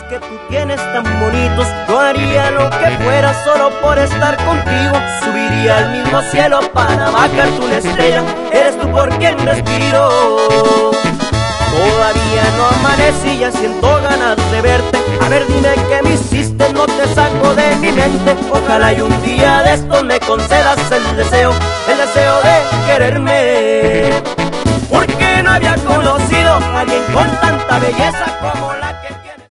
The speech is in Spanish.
que tú tienes tan bonitos. Yo haría lo que fuera solo por estar contigo. Subiría al mismo cielo para bajarte una estrella. Eres tú por quien respiro. Todavía no amanecí y ya siento ganas de verte. A ver, dime qué me hiciste, no te saco de mi mente. Ojalá y un día de estos me concedas el deseo de quererme. Porque no había conocido a alguien con tanta belleza como